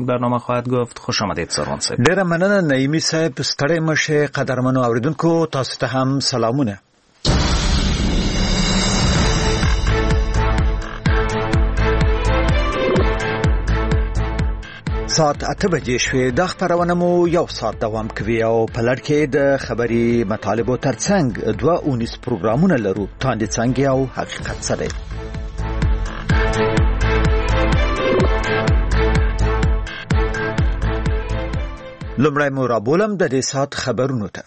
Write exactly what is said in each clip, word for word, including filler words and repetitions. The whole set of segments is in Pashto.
این برنامه خواهد گفت. خوش آمدید سروان صاحب. ډیره مننه نعیمی صاحب. ستړی مشه قدرمنو اوریدونکو، تاسو ته هم سلامونه. ساعت اته بجې شوې. د خبرونه مو یو ساعت دوام کوي او په لړ کې د خبري مطالبو ترڅنګ دوه اونیس پروګرامونه لرو. تاندې څنګه او حقیقت سره لمړی مو رابولم د دې ساعت خبرونو ته.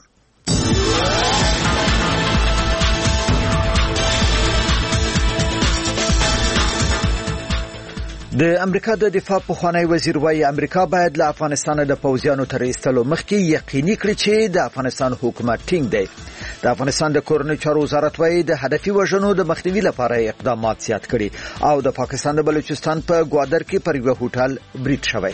د امریکا د دفاع پخوانی وزیر وايي امریکا باید له افغانستان د پوځیانو تر ایستلو مخکې یقیني کړي چې د افغانستان حکومت ټینګ دی. د افغانستان د کورنیو چارو وزارت وايي د هدفي وژنو د مخنیوي لپاره اقدامات زیات کړي او د پاکستان د بلوچستان په ګوادر کې پر یو هوټل برید شوی.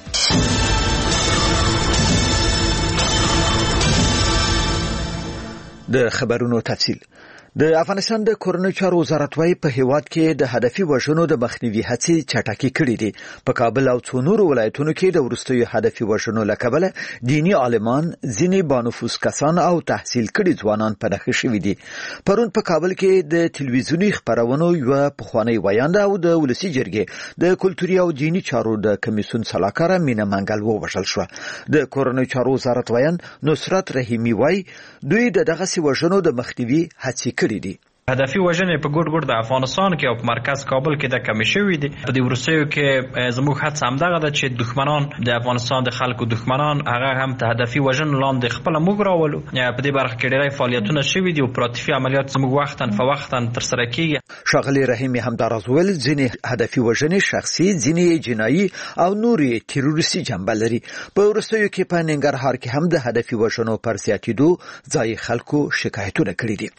د خبرونو تفصیل. د افغانستان د کورنیو چارو وزارت وايي په هیواد کې د هدفي وژنو د مخنیوي هڅې چټکې کړې دي. په کابل او څو نورو ولایتونو کې د وروستیو هدفي وژنو له کبله دینی عالمان، ځینې بانفوذ کسان او تحصیل کړي ځوانان په نښه شوي دي. پرون په کابل کې د تلویزیوني خبرونو یو پخوانی ویانده او د ولسی جرګې د کلتوري او دینی چارو د کمیسیون سلاکاره مینا منګل ووژل شو. د کورنیو چارو وزارت ویان نصرت رحیمی وايي دوی د دغه سی وژنو د مخنیوي هڅې کړي. هدفي وژنې په ګډ ګډ د افغانستان کې او په مرکز کابل کې د کمی شوې دي. په دې وروستیو کې زموږ هڅه همدغه ده چې دښمنان د افغانستان د خلکو دښمنان هغه هم ته هدفي وژنو لاندې خپل موږ راولو. په دې برخه کې ډېری فعالیتونه شوي دي او اپراتیفي عملیات زموږ وختاً فوختاً ترسره کیږي. ښاغلي رحیمي همداراز ویل ځینې هدفي وژنې شخصي، ځینې جنایي او نورې تروریستي جنبه لري. په وروستیو کې په ننګرهار کې هم د هدفي وژنو پر زیاتېدو ځایي خلکو شکایتونه کړي دي.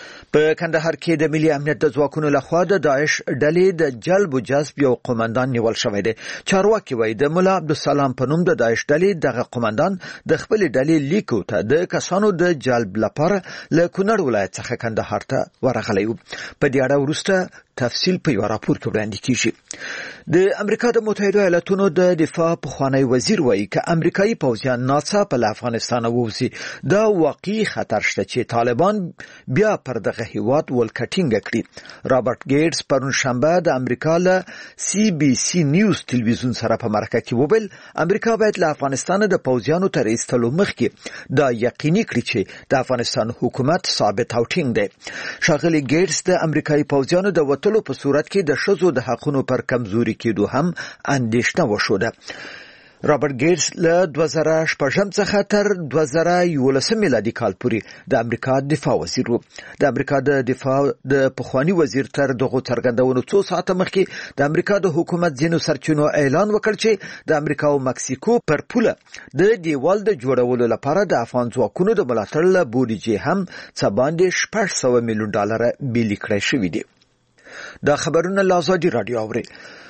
په کندهار کې د ملي امنیت د ځواکونو لخوا د داعش ډلې د جلب او جذب یو قومندان نیول شوی دی. چارواکي وایي د مولا عبدالسلام په نوم د داعش ډلې دغه قومندان د خپل ډلې لیکو ته د کسانو د جلب لپاره له کونړ ولایت څخه کندهار ته ورغلی و. په دې اړه وروسته تفصیل په یو راپور کې وړاندې کیږي. د امریکا د متحده ایالاتونو د دفاع پخوانی وزیر وایي که امریکایي پوځیان ناڅاپه له افغانستان ووځي دا واقعي خطر شته چې طالبان بیا پر دغه هیواد ولکټینګ کړي. رابرټ ګیټس پرون شنبه د امریکا له سی بي سي نیوز تلویزیون سره په مرکه کې وویل امریکا باید له افغانستان د پوځیانو تر ایستلو مخکې دا یقیني کړي چې د افغانستان حکومت ثابت او ټینګ دی. ښاغلي ګیټس د امریکایي پوځیانو د وتلو په صورت کې د ښځو د حقونو پر کمزوري کېدو هم اندېښنه وښوده. رابرټ ګیټس له دوه زره شپږم څخه تر دوه زره یولسم میلادي کال پورې د امریکا دفاع وزیر و. د امریکا د دفاع د پخوانی وزیر تر دغه څرګندونو څو ساعته مخکې د امریکا د حکومت ځینو سرچینو اعلان وکړ چې د امریکا او مکسیکو پر پوله د دیوال د جوړولو لپاره د افغان ځواکونو د ملاتړ له بودیجې هم څه باندې شپږ سوه میلیون ډالر بیلي کړی شوي دي. دا خبرونه له ازادي راډیو اوري.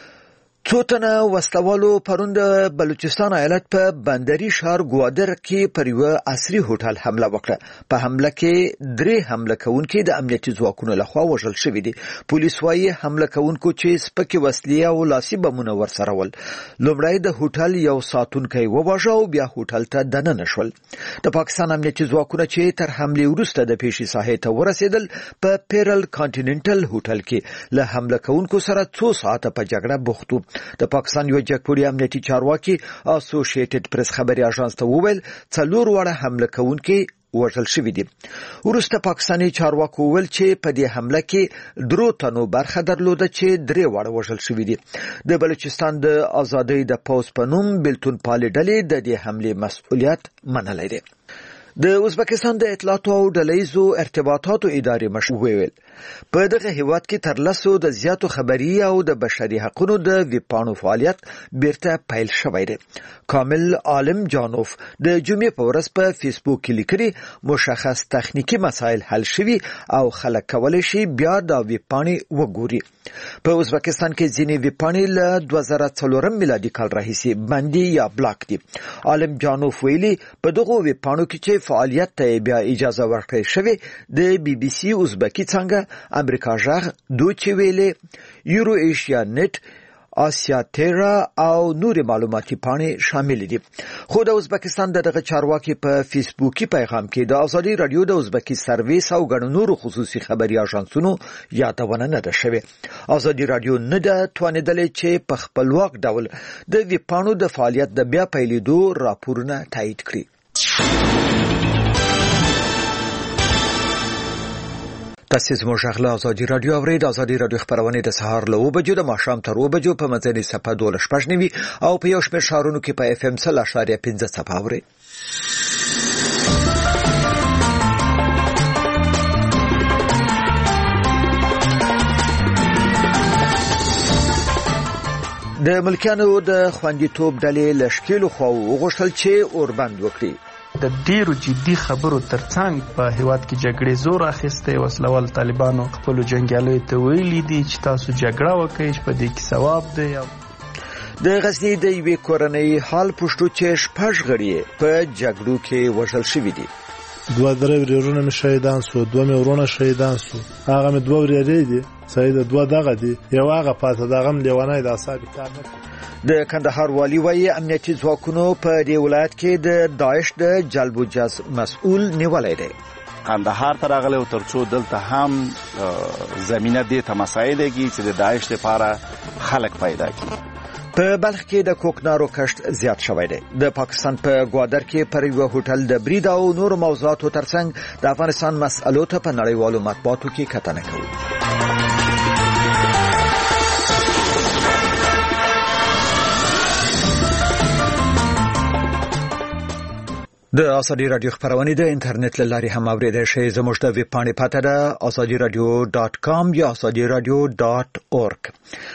څو تنه وسلوالو پرون د بلوچستان ایالت په بندري ښار ګوادر کې پر یو عصري هوټل حمله وکړه. په حمله کې درې حمله کوونکي د امنیتي ځواکونو لخوا وژل شوي دي. پولیس وايي حمله کوونکو چې سپکې وسلې او لاسي بمونه ورسره ول. لومړی د هوټل یو ساتونکی وواژه او بیا هوټل ته دننه شول. د پاکستان امنیتي ځواکونه چې تر حملې وروسته د پیښې ساحې ته ورسېدل په پیرل کانټیننټل هوټل کې له حمله کوونکو سره څو ساعته په جګړه بوخت وو. د پاکستان یو جګپوړي امنیتي چارواکي اسوسییټډ پریس خبري اژانس ته وویل څلور وړه حمله کوونکي وژل شوي دي. وروسته پاکستاني چارواکو وویل چې په دې حمله کې درو تنو برخه درلوده چې درې وړه وژل شوي دي. د بلوچستان د ازادۍ د پوځ په نوم بیلتون پالې ډلې د دې حملې مسؤلیت منلی دی. د ازبکستان د اطلاعاتو او ډلهیزو ارتباطاتو ادارې مشر وویل په دغه هیواد کې تر لسو د زیاتو خبري او د بشري حقوقو د ویبپاڼو فعالیت بیرته پیل شوی دی. کامل عالم جانوف د جمعې په ورځ په فیسبوک کې لیکلي مشخص تخنیکی مسایل حل شوي او خلک کولی شي بیا د ویبپاڼې وګوري. په ازبکستان کې ځینې ویبپاڼې له دوه زره څلورم میلادي کال راهیسې بندي یا بلاک دي. عالم جانوف ویلي په دغه ویبپاڼو کې چې فعالیت ته بیا اجازه ورکړل شوې د بي بي سي ازبکی څنګه امریکا ژغ، دوچې ویلې، یورو ایشیا نت آسیا تیرا او نور معلوماتي پاڼې شامل دي. خو د ازبکستان دغه چارواکي په فیسبوکي پیغام کې د ازادي رادیو د ازبکی سرویس او ګڼو نورو خصوصي خبري اژانسونو یادونه نه ده شوې. ازادي رادیو نه ده توانیدلې چې په خپلواک ډول د ویبپاڼو د فعالیت د بیا پیلېدو راپورونه تایید کړي. تاسو زموږ غږ ازادي رادیو اورید. ازادي رادیو خبرونه د سهار له اوه بجو د ماښام تر اوه بجو په مزني صفحه دولس پښنوي او په یو شمېر ښارونو کې په اف ام سل اشاریه پنځه صفحه اوري. د ملکیانو د خوندیتوب ډلې لشکېلو خو وغوښتل چې اوربند وکړي. د ډیرو جدي خبرو ترڅنګ په هیواد کې جګړې زور اخیسته وسلوال طالبانو خپل جنگیالیو ته ویلي دي چې تاسو جګړه وکړئ چې په دې کې ثواب دی. د غزنی د یوې کورنۍ حال پښتو چې شپږ غړي په جګړو کې وژل شوي دي. دوه درې ورونه مې شهیدان سو، دوه مې ورونه شهیدان سو. هغه مې دوه ورې دي سید دوه دغه دي، یو هغه پاته دغه مې لیوانای د اصحاب کار نه. د کندهار والی وایي امنیتي ځواکونو په دې ولایت کې د داعش د جلب و جذب مسؤل نیولای دی. کندهار ته راغلی او ترڅو دلته هم زمینه دې ته مسایل کې چې د داعش لپاره خلک پیدا کړي. په بلخ کې د کوکنارو کښت زیات شوی دی. د پاکستان په ګوادر کې پر یو هوټل د برید او نور موضوعاتو ترڅنګ د افغانستان مسألو ته په نړیوالو مطبوعاتو کې کتنه کوي. د ازادي رادیو خبرونه د انټرنیټ له لارې هم اوریدل شئ. زموږ د ویب پاڼې پته ده ازادي رادیو ډاټ کام یا ازادي رادیو ډاټ اورګ.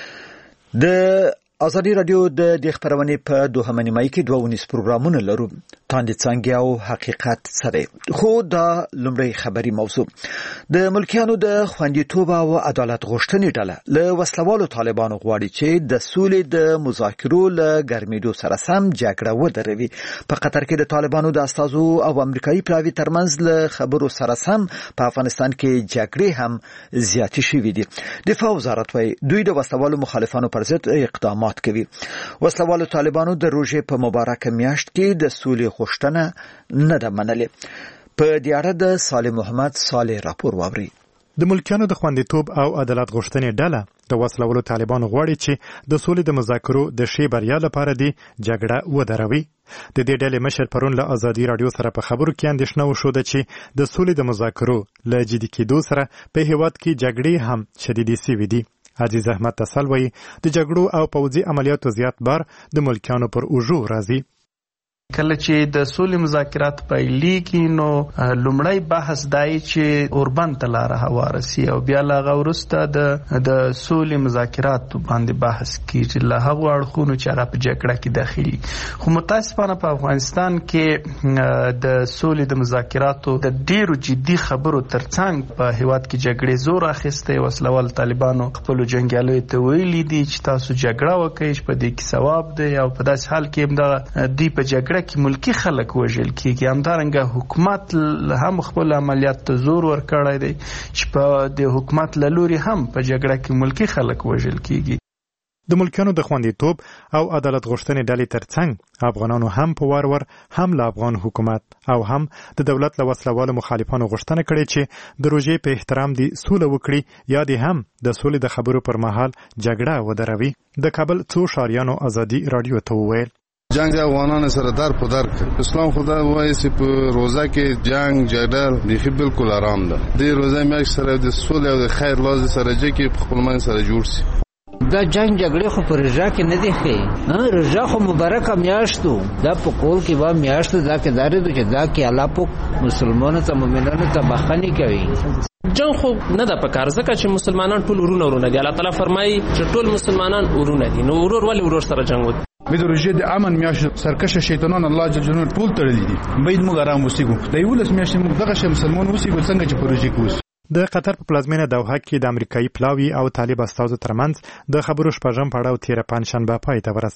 د ازادي رادیو د د خبرونه په دوهمه نیمه کې دوه ونیس پروګرامونه لرو. تاندې څنګه او حقیقت سره. خو دا لومړی خبري موضوع د ملکیانو د خوندیتوب او عدالت غوښتنې ډله له وسلوالو طالبانو غواړي چې د سولې د مذاکرو له ګرمېدو سره سم جګړه ودروي. په قطر کې د طالبانو د استازو او امریکایي پلاوي ترمنځ له خبرو سره سم په افغانستان کې جګړې هم زیاتې شوې دي. دفاع وزارت وايي دوی د وسلوالو مخالفانو پر ضد اقدامات کوي. وسلوالو طالبانو د روژې په مبارکه میاشت کې د سولې غوښتنه نه ده منلې. په دې اړه د صالح محمد صالح راپور واوري. د ملکیانو د خوندیتوب او عدالت غوښتنې ډله د وسلوالو طالبانو غواړي چې د سولې د مذاکرو د ښې بریا لپاره دی جګړه ودروي. د دې ډلې مشر پرون له ازادي رادیو سره په خبرو کې اندېښنه وښوده چې د سولې د مذاکرو له جدي کېدو سره په هیواد کې جګړې هم شدیدې سوي دي. عزیز احمد تسل وایي د جګړو او پوځي عملیاتو زیات بار د ملکیانو پر اوږو راځي. کله چې د سولې مذاکرات پیلېږي نو لومړی بحث دی چې اوربند ته لاره هواره سي او بیا له هغه وروسته د د سولې مذاکراتو باندې بحث کېږي له هغو اړخونو چې هغه په جګړه کې داخلي. خو متاسفانه په افغانستان کې د سولې د مذاکراتو د ډیرو جدي خبرو ترڅنګ په هیواد کې جګړې زور اخیسته وسلوال طالبانو خپل جنگیالیو ته ویلي دي چې تاسو جګړه وکړئ چې په دې کې ثواب دی او په داسې حال کې هم د دوی په جګړه کې ملکی خلک وژل کیږي. همدارنګه حکومت هم خپل عملیات ته زور ورکړی دی چې په د حکومت له لوري هم په جګړه کې ملکی خلک وژل کیږي. د ملکیانو د خوندیتوب او عدالت غوښتنې ډلې ترڅنګ افغانانو هم په وار ور هم له افغان حکومت او هم د دولت له وسلوالو مخالفانو غوښتنه کړې چې د روژې په احترام دی سوله وکړي یا دی هم د سولې د خبرو پر مهال جګړه ودروي. د کابل څو ښاریانو ازادي رادیو ته وویل جنگ افغانانو سره در په در اسلام خدا وایي چې په روزه کې جنگ جګړه بیخي بالکل آرام ده. د روزه میاشت سره د سولې او د خیر لاز سره چې په خپل من سره جوړ شي. دا جنگ جګړه خو پر رضا کې نه دی ښه. ها رضا خو مبارکه میاشتو دا په کول کې با میاشت دا کې داري چې دا کې الله په مسلمانانو ته مؤمنانو ته بخښنه کوي. جنگ خو نه ده پکار ځکه چې مسلمانان ټول ورونه ورونه دي. الله تعالی فرمایي چې ټول مسلمانان ورونه دي. نو ورور ولې ورور سره جنگ وکړي؟ به د روژې د امن میاشت سرکشه شیطانان الله جل جلاله ټول تړلي دي. باید موږ آرام اوسېږو. د یولس میاشتې موږ دغه شی مسلمان اوسېږو څنګه چې په روژې کې اوسو. د قطر په پلازمینه دوحه کې د امریکایي پلاوي او طالب استازو ترمنځ د خبرو شپږم پړاو تیره پنجشنبه پای ته ورسید.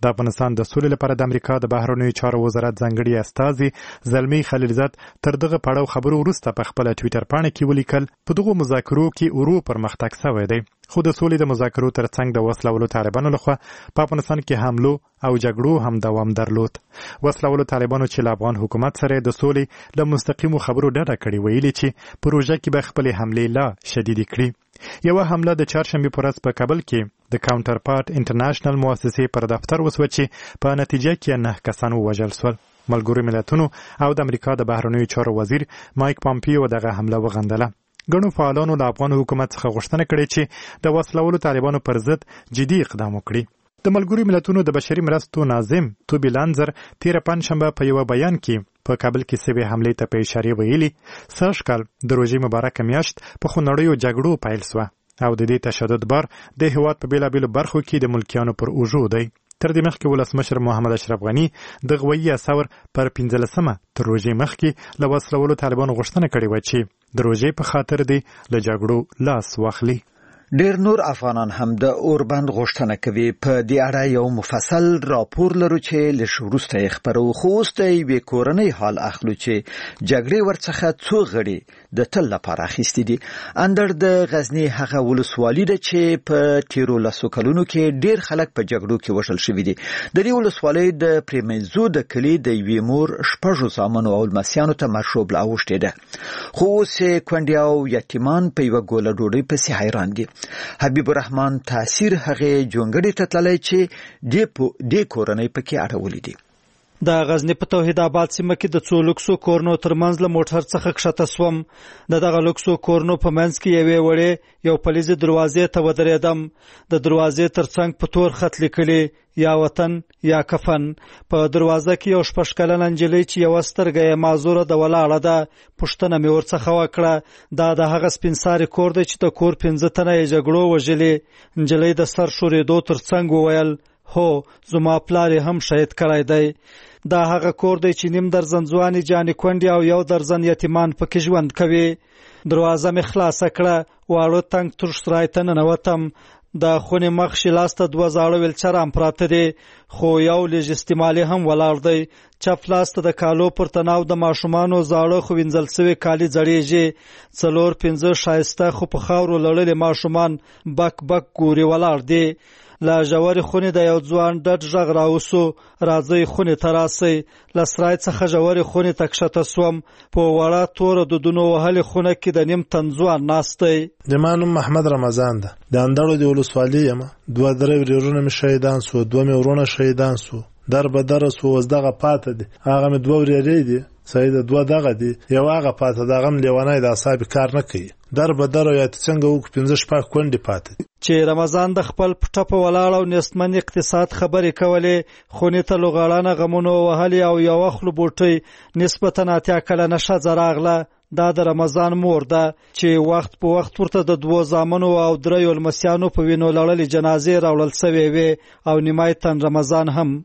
د افغانستان د سولې لپاره د امریکا د بهرنیو چارو وزارت ځانګړي استازي زلمی خلیلزاد تر دغه پړاو خبرو وروسته په خپل ټویټر پاڼه کې ولیکل په دغه مذاکرو کې ورو پرمختګ شوی دی خو د سولې د مذاکرو ترڅنګ د وسلوالو طالبانو لخوا په افغانستان کې حملو او جګړو هم دوام درلود. وسلوالو طالبانو چې له افغان حکومت سره د سولې له مستقیمو خبرو ډډه کړې ویلي چې پروژه کې به خپلې حملې لا شدیدې کړي. یوه حمله د چهارشنبې په ورځ په کابل کې د کاونټر پارت انټرنیشنل مؤسسې پر دفتر وسوه چې په نتیجه کې نه کسان ووژل شول. ملګرو ملتونو او د امریکا د بهرنیو چارو وزیر مایک پامپیو دغه حمله وغندله. ګڼو فعالانو له افغان حکومت څخه غوښتنه کړې چې د وسلوالو طالبانو پر ضد جدي اقدام وکړي. د ملګرو ملتونو د بشري مرستو ناظم توبی لانزر تیره پنجشنبه په یوه بیان کې په کابل کې سوي حملې ته په اشاره ویلي سږ کال د روژې مبارکه میاشت په خونړیو جګړو پیل سوه او د دې تشدد بار د هېواد په بېلابېلو برخو کې د ملکیانو پر اوږو دی. تر دې مخکې ولسمشر محمد اشرف غني د غویي اساور پر پنځلسمه تر روژې مخکې له وسلوالو طالبانو غوښتنه کړې وه چې د روژې په خاطر دی له جګړو لاس واخلي. ډیر نور افغانان هم د اوربند غوښتنه کوي. په دې اړه یو مفصل راپور لرو چې لږ وروسته یې خپرو. خو اوس د یوې کورنۍ حال اخلو چې جګړې ورڅخه څو غړي د تل لپاره اخیستي دي. اندر د غزني هغه ولسوالي ده چې په تیرو لسو کلونو کې ډیر خلک په جګړو کې وژل شوي دي. د دې ولسوالۍ د پریمنځو د کلي د یوې مور شپږو زامنو او لمسیانو ته مشروب لا اوښتې ده. خو اوس کونډې او یتیمان په یوه ګوله ډوډۍ پسې حیران دي. حبیب الرحمن تاثیر هغه جونګړې ته تللی چې دې کورنۍ پکې اړولې دي. د غزنی په توحید آباد سیمه کې د څو لوکسو کورنو ترمنځ له موټر څخه کښته سوم. د دغه لوکسو کورنو په منځ کې یوې وړې یو پلیزې دروازې ته ودرېدم. د دروازې ترڅنګ په تور خط لیکلي یا وطن یا کفن. په دروازه کې یو شپږ کلنه نجلۍ چې یوه سترګه یې معذوره ده ولاړه ده. پوښتنه مې ورڅخه وکړه دا د هغه سپین ساري کور دی چې د کور پنځه تنه یې جګړو وژلي. نجلۍ د سر ښورېدو ترڅنګ وویل هو زما پلار یې هم شهید کړی دی. دا هغه کور دی چې نیم درزن ځوانې جانې کونډې او یو درزن یتیمان پکې ژوند کوي. دروازه مې خلاصه کړه. واړه تنګ ترش سرای ته ننوتم. د خونې مخ شلاس ته دوه زاړه ویلچران پراته دي خو یو لږ استعمالي هم ولاړ دی. چپ لاس ته د کالو پر تناو د ماشومانو زاړه خو وینځل سوي کالي ځړېږي. څلور پنځه ښایسته خو په خاورو لړلي ماشومان بک بک ګوري ولاړ دي. له ژورې خونې د یو ځوان ډډ غږ راوسو راځئ خونې ته راسئ. له سرای څخه ژورې خونې ته کښته سوم. په وړه توره دودونو وهلې خونه کې د نیم تن ځوان ناست دی. زما نوم محمد رمضان ده. د اندړو د ولسوالۍ یم. دوه درې ورېرونه مې شهیدان سو. دوه مې ورونه شهیدان سو. در به دره سو اوس دغه پاته دي. هغه مې دوه ورېرې دي سید دوه دغه دي. یو هغه پاته دغه م لیونی د اعصاب کار نه کوي. در به دره یا څنګه وکړو پنځه شپږ کونډې پاته دي. چې رمضان د خپل پټه په ولاړ او نستمن اقتصاد خبرې کولې. خونې ته لوغړانه غمونو وهلې او یوه خلو بوټۍ نسبتا اتیا کلنه ښځه راغله. دا د رمضان مور ده چې وخت په وخت ورته د دوو زامنو او دریو لمسیانو په وینو لړلې جنازې راوړل سوې وې او نیمای تن رمضان هم.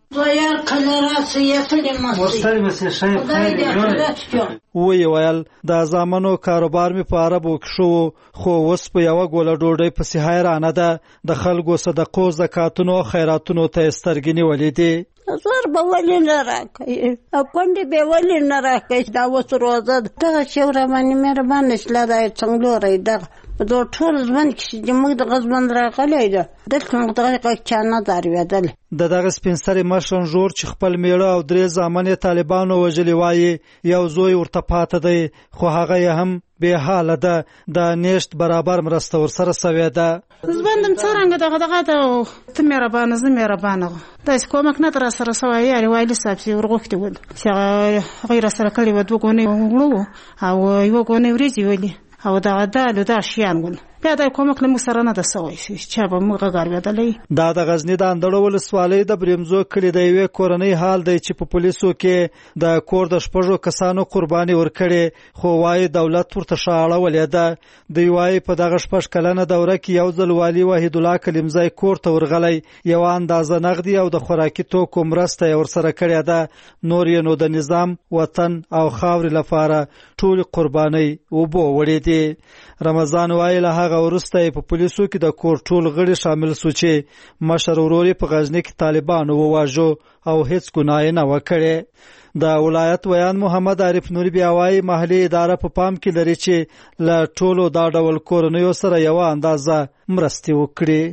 وی ویل د زامنو کاروبار می په عربو کې شو خو اوس په یوه ګوله ډوډۍ پسې حیرانه ده. د خلکو صدقو زکاتونو خیراتونو ته سترګې نیولې دي. زر به ولې نه راکوي او کونډې به ولې نه راکوي. دا اوس روزه ده. دغه چې ورباندې مهربانه شله دا یې څنګلوری دغه په دغه ټول ژوند کې چې موږ دغه ژوند راغلی ده دلته موږ دغه چا نه داروېدل. د دغه سپین سرې مشر ژور چې خپل میړه او درې زامن یې طالبانو وژلي وایي یو زوی ورته پاته دی خو هغه یې هم بې حاله ده. د نیشت برابر مرسته ورسره سوې ده. ژوندم څرنګه دغه دغه ده ته مهربانه زه مهربانه داسې کومک نه در سره سوی یارې والي صاحب چې ورغوښتي ول چې هغه یې راسره کړې وه دوه ګونې وړو او یوه ګونې وریجې ولي او دغه دالو دا شیان ول. بیا دا کومک له موږ سره نه ده سوی چا به موږ غاروېدلی. دا د غزني د اندړو ولسوالۍ د بریمزو کلي د یوې کورنۍ حال دی چې په پولیسو کې د کور د شپږو کسانو قرباني ورکړې خو وایي دولت ورته ښه اړولې ده. دوی وایي په دغه شپږ کلنه دوره کې یو ځل والي وحیدالله کلیمزی کور ته ورغلی. یوه اندازه نغدي او د خوراکي توکو مرسته یې ورسره کړې ده. نور یې نو د نظام وطن او خاورې لپاره ټولې قربانۍ اوبو وړې دي. رمضان وایي له هغه دغه وروسته په پولیسو کې د کور ټول غړي شامل شو چې مشر ورور په غزنی کې طالبانو وواژو او هیڅ ګناه نه وکړي. د ولایت ویان محمد عارف نوري بیا وايي محلي اداره په پام کې لري چې له ټولو دا ډول کورنیو سره یو اندازه مرستې وکړي.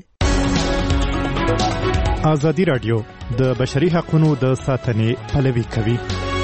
ازادي راډیو د بشري حقوقو د ساتنې پلوي کوي.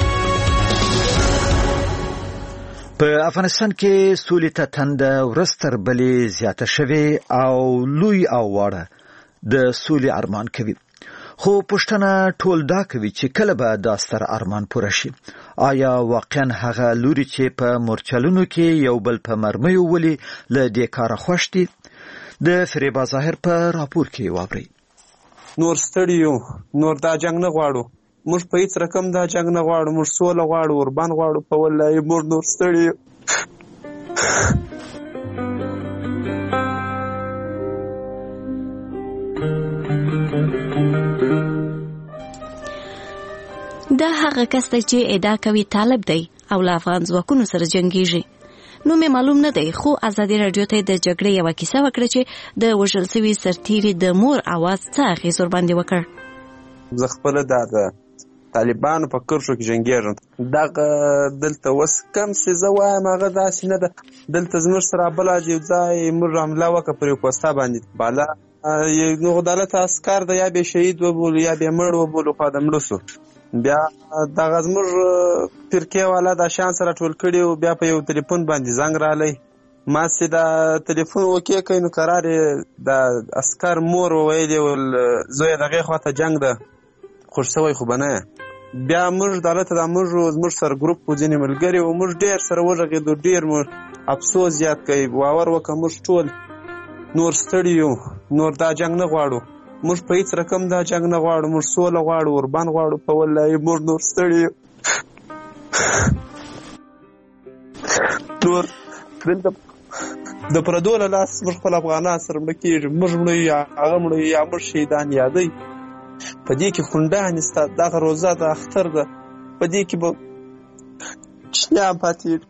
په افغانستان کې سولې ته تنده ورځ تر بلې زیاته شوې او لوی او واړه د سولې ارمان کوي. خو پښتنه ټول دا کوي چې کله به دا ستر ارمان پوره شي. آیا واقعا هغه لوري چې په مورچلونو کې یو بل په مرمیو ولي له دې کاره خوښ دي؟ د فریبا ظاهر په راپور کې واورئ. نور ستړي یو، نور دا جنگ نه غواړو، موږ په هیڅ رقم دا جنگ نه غواړو، موږ سوله غواړو، اوربان غواړو، په والله موږ نور ستړي یو. دا هغه کس دی چې ادعا کوي طالب دی او له افغان ځواکونو سره جنګیږي. نو مې معلوم نه دی، خو ازادي راډیو ته د جګړې یوه کیسه وکړه چې د وژل سوي سرتیري د مور اواز څه اغېز ورباندې وکړ. زه خپله دا د طالبانو په کرښو کې جنګېږم. دغه دلته اوس کم چې زه وایم هغه داسې نه ده. دلته زموږ سره بله یو ځای موږ حمله وکړه پر یو پوسته باندې، بالا نو عدالت عسکر د یا به شهید وبولو یا به مړ وبولو، خوا د مړه سو. بیا دغه زموږ فرقې والا د شان سره ټول کړي و، بیا په یو تلیفون باندې زنګ رالی. ما چې د تلیفون وکې کوي نو قرار د عسکر مور وویلې ول زویه دغې خواته جنګ ده، خوښ شوی خو به نه. بیا موږ دلته د موږ زموږ سره ګروپ و ځینې ملګري و، موږ ډېر سره وغږېدو، ډېر موږ افسوس زیات کوي. باور وکړه موږ ټول نور ستړي یو، نور دا جنګ نه غواړو، موږ په هیڅ رقم دا جنگ نه غواړو، موږ سوله غواړو، اوربان غواړو، په والله موږ نور ستړي یو. نور دلته د پردو له لاس موږ خپل افغانان سره مړه کېږو، موږ مړه یو یا هغه مړه یا موږ شهیدان یادوي. په دې کې خونډانې ستا دغه روزه د اختر ده، په دې کې به چیان پاتې.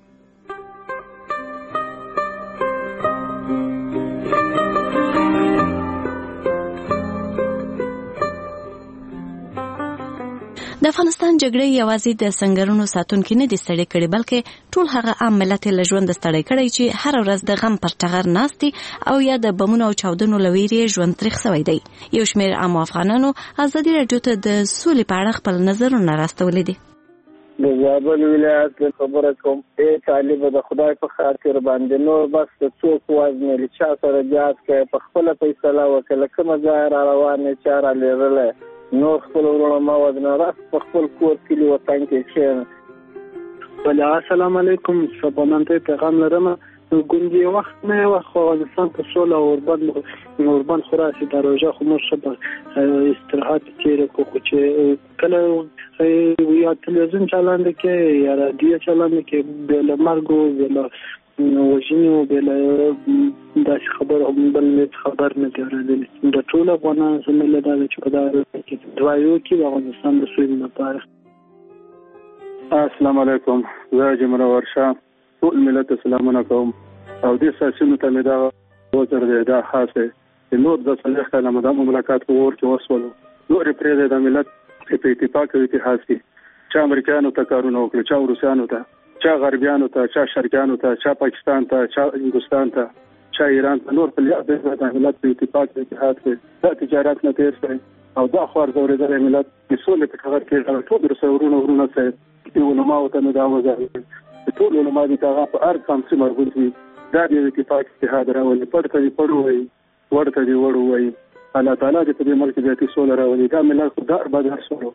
د افغانستان جګړې یوازې د سنگرونو ساتونکي نه دي ستړي کړي، بلکې ټول هغه عام ملت له ژوند ستړي کړي چې هر ورځ د غم پر ټغر ناست دي او یا د بمونو او چاودنو له ویرې ژوند تریخ سوی دی. یو شمېر عام افغانانو ازادي راډیو ته د سولې په اړه خپل نظرونه راستولي دي. د زابل ولایت خبره کوم، ای طالب د خدای په خاطر باندې نور بس د څوک وزن له چا سره جات کوي، په خپل فیصله وکړه، کومه ځای را روانه چاره لرله، نور خپل ورونه ما ودنه راست په خپل کور کلی وطن کې کښېنه. بله السلام علیکم، سبانان ته پیغام لرم. ګوندې وخت نه وخت افغانستان په سوله او اوربان اوربان خو راسي د روژه خو موږ ښه استراحت تېره کړو، خو چې کله یا تلویزیون چالانده کې یا رادیو چالانده کې بې له مرګو بې له وژنې و بې له داسې خبر بل هېڅ خبر نه دی اورېدلی. د ټولو افغانانو زموږ دا ده چې په دغه کې دعا وکړي د افغانستان د سولې لپاره. السلام علیکم، زه جمره ورشا ټول ملت سلامونه کوم او دې ساسونو ته مې دا وزر دی دا خاصه چې نور د صلیح کله مدام مملکت په ور کې وسولو، نور پرې د ملت په اتفاق او اتحاد کې چا امریکایانو ته کارونه وکړي، چا روسیانو ته، چا غربیانو ته، چا شرقیانو ته، چا پاکستان ته، چا هندوستان ته، چا ایران ته، نور په لیاد د ملت په اتفاق او اتحاد کې دا تجارت نه تیر شي او دا خور زورېدل ملت د سولې په ټغر کې ټول رسورونه ورونه سي د علماء ته نه دا وځي ټول علماء دي هغه په هر کام سره مربوط دي، دا د اتفاق اتحاد راولي، پړته دی پړو وي، ورته دی وړو وي. الله تعالی دې په دې ملک کې د سولې راولي، دا ملت خدای آباد رسولو.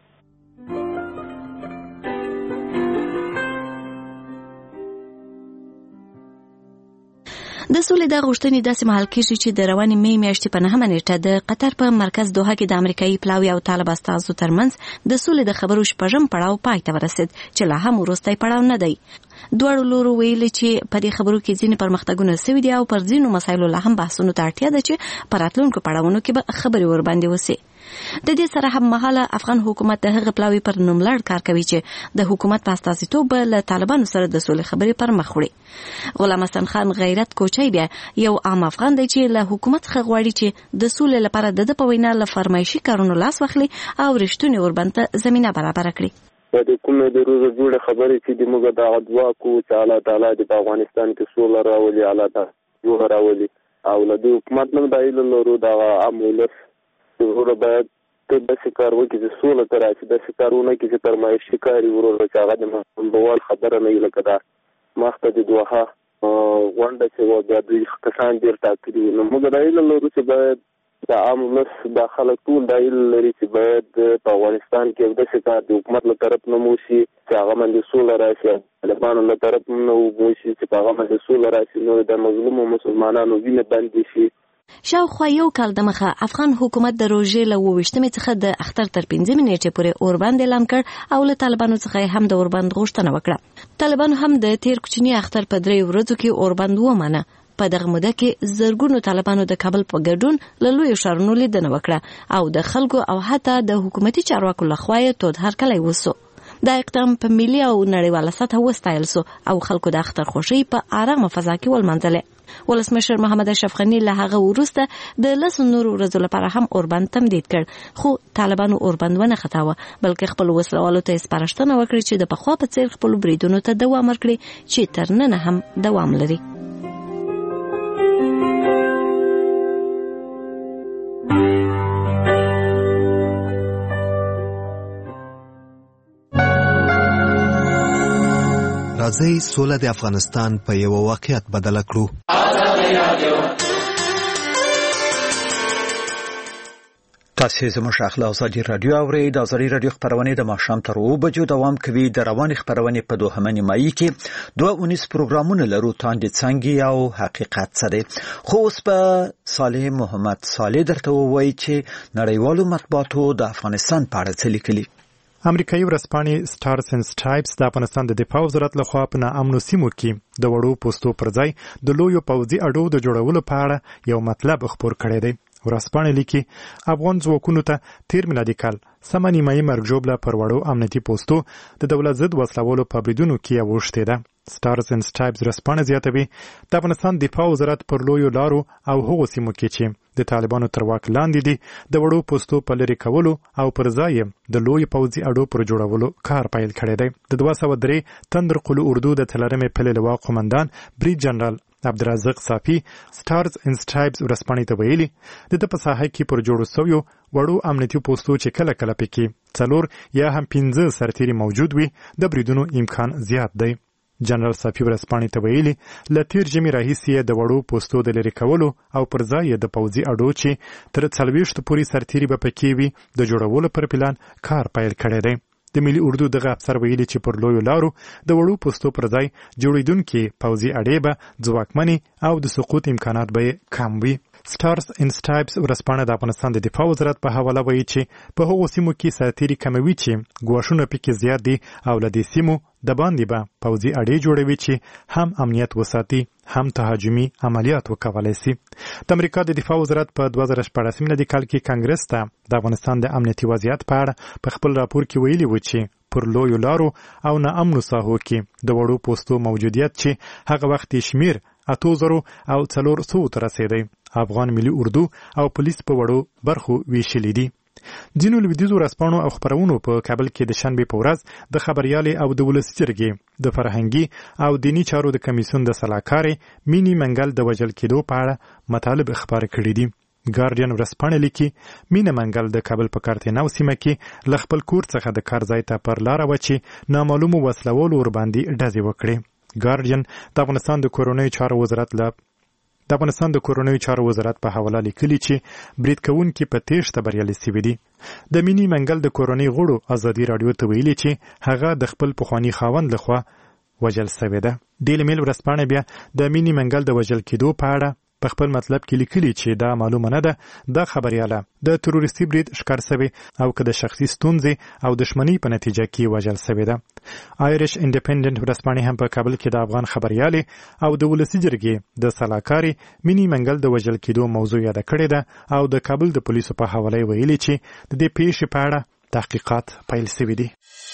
د سولې د غوښتنې داسې مهال کېږي چې د روانې مې میاشتې په نهمه نیټه د قطر په مرکز دوحه کې د امریکایي پلاوي او طالب استازو ترمنځ د سولې د خبرو شپږم پړاو پای ته ورسید چې لا هم وروستی پړاو نه دی. دواړو لورو ویلي چې په دې خبرو کې ځینې پرمختګونه سوي دي او پر ځینو مسایلو لا هم بحثونو ته اړتیا ده چې په راتلونکو پړاوونو کې به خبرې ورباندې وسي. د دې سره هم مهاله افغان حکومت د هغه پلاوی پر نوملړ کار کوي چې د حکومت په استازیتوب له طالبانو سره د سولې خبرې پر مخ وړي. غلام حسن خان غیرت کوچی بیا یو عام افغان دی چې له حکومت څخه غواړي چې د سولې لپاره د په وینا له فرمایشي کارونو لاس واخلي او رښتونی اوربند ته زمينه برابر کړي. د کومې د روزه جوړه خبرې چې د موږ د دعوا کو چې الله تعالی د افغانستان کې سوله راولي، الله تعالی جوړ راولي او د حکومت نن دایله لرو د عامولس ضرورت باید د شکار وکړي چې سوله تر راشي د شکارونه کې چې فرمایشي کاری ورور چې هغه د مخبوال خبره نه لکه دا مخته د دوه غونډه چې و بیا د کسان ډیر ټاکلي نو موږ دایله لرو چې باید د عام ولس د خلک ټول دایل لري چې باید په افغانستان کې د شکار د حکومت له طرف نه موشي چې هغه باندې سوله راشي، طالبانو له طرف نه موشي چې هغه باندې سوله راشي، نو د مظلومو مسلمانانو وینه بندي شي. شاوخوا یو کال دمخه افغان حکومت د روژې له اوویشتمې څخه د اختر تر پنځمې نیټې پورې اوربند اعلان کړ او له طالبانو څخه هم د اوربند غوښتنه وکړه. طالبانو هم د تیر کوچني اختر په درې ورځو کې اوربند ومنه. په دغه موده کې زرګونو طالبانو د کابل په ګډون له لویو ښارونو لیدنه وکړه او د خلکو او حتی د حکومتي چارواکو لخوا یې تود هرکلی وسو. دا اقدام په ملي او نړیواله سطحه وستایل سو او خلکو د اختر خوښي په آرامه فضا کې ولمانځله. ولسمشر محمد اشرف غنی له هغه وروسته د لسو نورو ورځو لپاره هم اوربند تمدید کړ، خو طالبانو اوربند ونه ختاوه بلکې خپل وسلوالو ته سپارښتنه وکړه چې د پخوا په څیر خپل بریدونو ته دوام ورکړي چې تر نن هم دوام لري. راځئ سوله د افغانستان په یو واقعیت بدل کړو. تاسو زموږ اخلاق ازادي رادیو اورئ. د ازادي رادیو خبرونه د ماښام تر اوه بجو دوام کوي. د رواني خبرونه په دوه نیمایي کې دوه اونیس پروګرامونه لرو، تاندې څنګه او حقیقت څه دی. خو اوس په صالح محمد صالح درته وایي چې نړیوالو مطبوعاتو د افغانستان په اړه څه لیکلي. امریکایي ورځپاڼې سټارز اینډ سټرایپس د افغانستان د دفاع وزارت لخوا په ناامنو سیمو کې د وړو پوستو پر ځای د لویو پوځي اډو د جوړولو په اړه یو مطلب خپور کړی دی. ورځپاڼې لیکي افغان ځواکونو ته تیر میلادي کال سمه نیمایي مرګ ژوبله پر وړو امنیتي پوستو د دولت ضد وسلوالو په بریدونو کې اوښتې ده. سټارز اینډ سټرایپس ورځپاڼه زیاتوي د افغانستان دفاع وزارت پر لویو لارو او هغو سیمو کې چې د طالبانو تر واک لاندې دي د وړو پوستو په لرې کولو او پر ځای د لوی پوځي اډو پر جوړولو کار پیل کړی دی. د دوه سوه درې تندر قلو اردو د څلورمې پلې لواء قومندان برید جنرال عبدالرزاق صافي سټارز اینډ سټرایپس ورځپاڼې ته ویلي د ده په ساحه کې پر جوړو سویو وړو امنیتي پوستو چې کله کله پکې څلور یا هم پنځه سرتیري موجود وي د بریدونو امکان زیات دی. جنرال صافي ورځپاڼې ته ویلي له تیر ژمي راهیسې د وړو پوستو د لرې کولو او پر ځای د پوځي اډو چې تر څلوېښتو پورې سرتیري به پکې وي د جوړولو پر پلان کار پیل کړی دی. د ملي اردو دغه افسر ویلي چې پر لویو لارو د وړو پوستو پر ځای جوړیدونکي پوځي اډې به ځواکمنې او د سقوط امکانات به کم وي. سټارز اینډ سټرایپس ورځپاڼه د افغانستان د دفاع وزارت په حواله وایي چې په هغو سیمو کې سرتیري کموي چې ګواښونه پکې زیات دي او له دې سیمو د باندې به پوځي اډې جوړوي چې هم امنیت وساتي هم تهاجمي عملیات وکولای شي. د امریکا د دفاع وزارت په دوه زره شپاړسم میلادي کال کې کانګرس ته د افغانستان د امنیتي وضعیت په اړه په خپل راپور کې ویلي و چې پر لویو لارو او ناامنو ساحو کې د وړو پوستو موجودیت چې هغه وخت شمیر اتو زرو او څلور سوو ته رسېدی. افغان ملي اردو او پولیس په وړو برخو ویشلي دي. ځینو لویدیځو ورځپاڼو او خپرونو په کابل کې د شنبې په ورځ د خبریالې او د ولسي جرګې د فرهنګي او دیني چارو د کمیسیون د سلاکارې مینی منګل د وژل کېدو په اړه مطالب خپاره کړي دي. ګارډین ورځپاڼه لیکي مینه منګل د کابل په کارتیناو سیمه کې له خپل کور څخه د کار ځای ته پر لاره وه چې نامعلومو وسلوالو ورباندې ډزې وکړې. ګارډین د افغانستان د کورنیو چارو وزارت له د افغانستان د کورنیو چارو وزارت په حواله لیکلي چې برید کوونکي په تېښته بریالي سوي دي. د مینی منګل د کورنۍ غړو ازادي راډیو ته ویلي چې هغه د خپل پخواني خاوند لخوا وژل سوې ده. ډیلی میل ورځپاڼه بیا د مینی منګل د وژل کېدو په اړه په خپل مطلب کې لیکلي چې دا معلومه نه ده دا خبرياله د تروریستي برید ښکار شوی او که د شخصي ستونزې او دښمنۍ په نتیجه کې وژل شوی ده. آیرش انډیپندنت ورځپاڼې هم په کابل کې د افغان خبريالې او د ولسي جرګې د سلاکاري مینی منګل د وژل کېدو موضوع یاد کړې ده او د کابل د پولیسو په حواله ویلي چې د دې پیښې په اړه تحقیقات پیل شوي دي.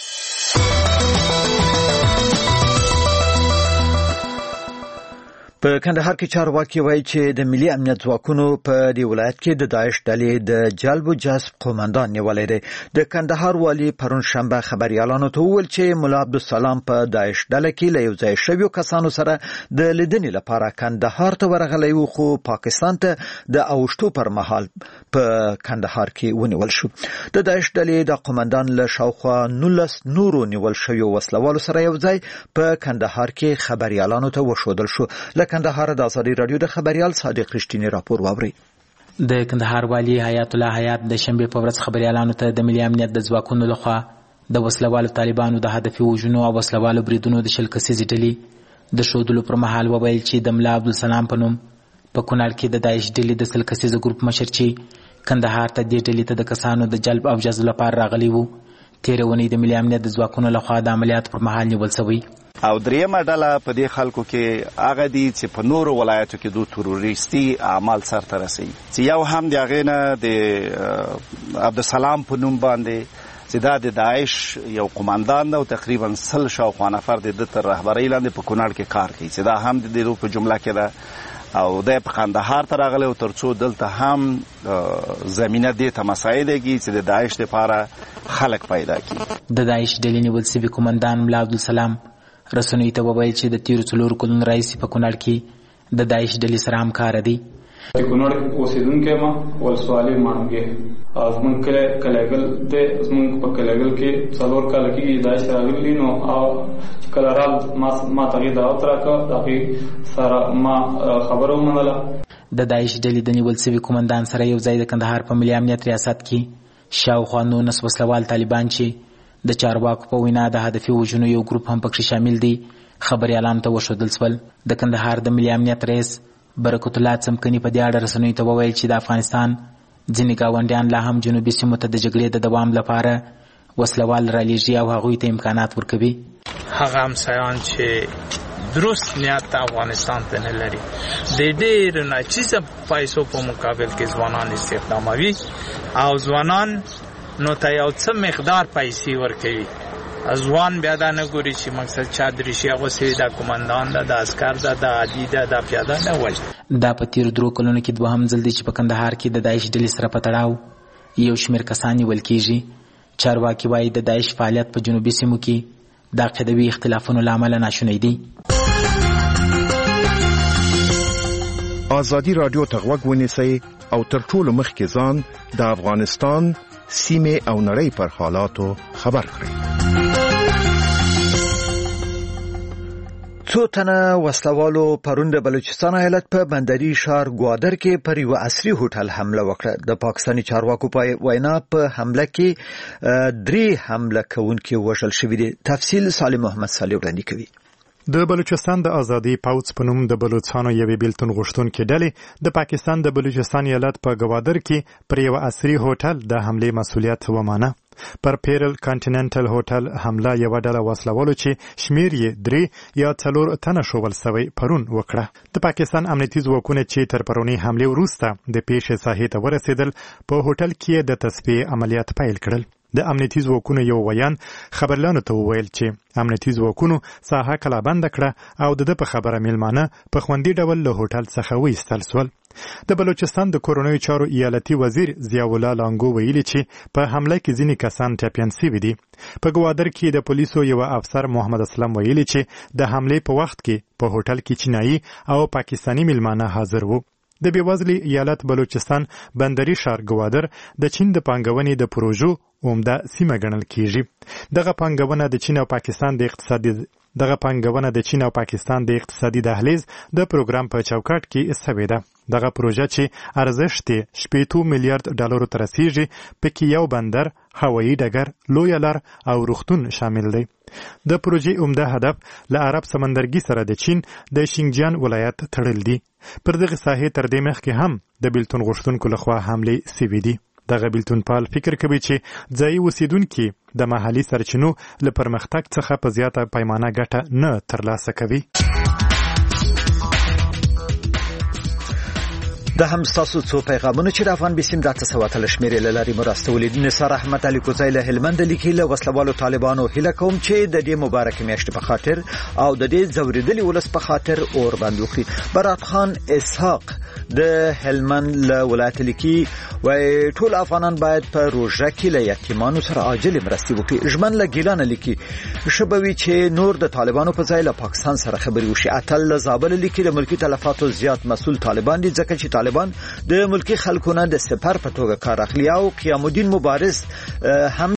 په کندهار کې چارواکي وایي چې د ملي امنیت ځواکونو په دې ولایت کې د داعش ډلې د جلب و جذب قومندان نیولی دی. د کندهار والي پرون شنبه خبريالانو ته وویل چې ملا عبدالسلام په داعش ډله کې له یو ځای شویو کسانو سره د لیدنې لپاره کندهار ته ورغلی و خو پاکستان ته د اوښتو پر مهال په کندهار کې ونیول شو. د داعش ډلې د قومندان له شاوخوا نولس نورو نیول شویو وسلوالو سره یو ځای په کندهار کې خبريالانو ته وښودل شو. کندهار د ازادي رادیو د خبريال صادق رښتینی راپور واوري. د کندهار والی حیات الله حیات د شنبه په ورځ خبريالانو ته د ملي امنیت د ځواکونو لخوا د وسلوالو طالبانو د هدفي وژنو او وسلوالو بریدونو د شل کسیزې ډلې د شودلو پر مهال وویل چې د ملا عبدالسلام په نوم په کونړ کې د داعش ډلې د سل کسیز ګروپ مشر چې کندهار ته دې ډلې ته د کسانو د جلب او جذب لپاره راغلي وو تیر ونی د ملي امنیت د ځواکونو لخوا د عملیات پر مهال نیول شوی. او دریمه ډله په دې خلکو کې هغه دي چې په نورو ولایتو کې دوه تروریستي اعمال سرته رسوي چې یو هم د هغې نه د عبدالسلام په نوم باندې چې دا د داعش یو قماندان ده او تقریبا سل شاوخوا نفر د ده تر رهبرۍ لاندې په کونړ کې کار کوي چې دا هم د دې په جمله کې ده او دی په کندهار ته راغلی او تر څو دلته هم زمینه دې ته مساعدېږي چې د داعش لپاره خلک پیدا کړي. د داعش ډلې نیول شوي قماندان ملا عبدالسلام رسنوي ته وویل چې د تیرو څلورو کلونو راهیسې په کونړ کې د داعش ډلې سره همکاره دي. د کونړ اوسېدونکی یم ولسوالۍ ماڼوګې او زموږ کلی کلیګل دی. زموږ په کلیګل کې څلور کاله کېږي داعش راغلي دي نو او چې کله رال ما ما ته هغې دعوت راکړه د هغې سره ما خبره ومنله. د داعش ډلې د نیول شوي قومندان سره یو ځای د کندهار په ملي امنیت ریاست کې شاوخوا نولس وسلوال طالبان چې د چارواکو په وینا د هدفي وژنو یو ګروپ هم پکې شامل دي خبريالانو ته وښودل شول. د کندهار د ملي امنیت رئیس برکت الله څمکني په دې اړه رسنیو ته وویل چې د افغانستان ځینې ګاونډیان لا هم جنوبي سیمو ته د جګړې د دوام لپاره وسلوال رالیږي او هغوی ته امکانات ورکوي. هغه همسایان چې درست نیت افغانستان ته نه لري د ډېرو ناچیزه پیسو په مقابل کې ځوانان استخداموي او ځوانان نو ته یو څه مقدار پیسې ورکوي. ځوان بیا دا نه ګوري چې مقصد چا دریشي اغوستې دا قومندان ده د عسکر ده د عادي ده دا پیاده نه وایي. دا په تیرو درو کلونو کې دوهم ځل دی چې په کندهار کې د داعش ډلې سره په تړاو یو شمېر کسان نیول کېږي. چارواکي وایي د داعش فعالیت په جنوبي سیمو کې د عقیدوي اختلافونو له امله ناشونی دی. ازادي رادیو ته غوږ ونیسئ او تر ټولو مخکې ځان د افغانستان سیمې او نړۍ پر حالاتو خبر کړئ. څو تنه وسلوالو پرون د بلوچستان ایالت په بندري ښار ګوادر کې پر یو عصري هوټل حمله وکړه. د پاکستاني چارواکو په وینا په حمله کې درې حمله کوونکي وژل شوي دي. تفصیل سالم محمد صالح وړاندې کوي. د بلوچستان د ازادي پاوڅ په نوم د بلوچستانو یوې بیلتون غوښتونکې ډلې د پاکستان د بلوچستان ایالت په ګوادر کې پر یو عصري هوټل د حملې مسؤلیت ومانه. پر پیرل کانټیننټل هوټل حمله یو ډله وسلوالو چې شمیر یې درې یا څلور تنه شوول سوی پرون وکړه. د پاکستان امنیتي ځواکونه چې تر پرونی حملې وروسته د پیښې ساحې ته ورسېدل په هوټل کې د تصفیې عملیات پیل کړل. د امنیتي ځواکونو یو ویان خبرلانو ته وویل چې امنیتي ځواکونو ساحه کلابند کړه او د ده په خبره میلمانه په خوندي ډول له هوټل څخه وایستل سول. د بلوچستان د کورنیو چارو ایالتي وزیر ضیاء الله لانګو ویلي چې په حمله کې ځینې کسان ټپیان شوي دي. په ګوادر کې د پولیسو یو افسر محمد اسلم ویلي چې د حملې په وخت کې په هوټل کې چینایي او پاکستاني میلمانه حاضر وو. د بیوزلي ایالت بلوچستان بندري ښار ګوادر د چین د پانګونې د پروژو عمده سیمه ګڼل کیږي. دغه پانګونه د چین او پاکستان د اقتصادي دغه پانګونه د چین او پاکستان د اقتصادي دهلیز د پروګرام په چوکاټ کې سوې ده. دغه پروژه چې ارزښت یې شپېته میلیارډ ډالرو ته رسیږي، پکې یو بندر، هوایي ډګر، لویه لار او روغتون شامل دی. د پروژې عمده هدف له عرب سمندرګي سره د چین د شینجیان ولایت تړل دي. پر دغه ساحې تر دې مخکې هم د بیلتون غوښتونکو لخوا حملې سوي دي. دغه بیلتونپال فکر کوي چې ځایي اوسیدونکي د محلي سرچینو له پرمختګ څخه په زیاته پیمانه ګټه نه ترلاسه کوي. د هم ستاسو څو پیغامونه چې د افغان بي سیم د اته سوه اتلس شمېرې له لارې مو راستولي. نثار احمد علي کوزی له هلمند لیکي، له وسلوالو طالبانو هیله کوم چې د دې مبارکې میاشتې په خاطر او د دې ځورېدلي ولس په خاطر اور بند وکړي. برات خان اسحاق د هلمند له ولایت لیکي، وایي ټول افغانان باید په روژه کې له یتیمانو سره عاجلې مرستې وکړي. ژمن له ګیلانه لیکي، ښه به وي چې نور د طالبانو په ځای له پاکستان سره خبرې وشي. اتل له زابل لیکي، د ملکي تلفاتو زیات مسؤل طالبان دي، ځکه چې طالبان د ملکی خلکو نه د سپر په توګه کار اخلي. او قیام الدین مبارز هم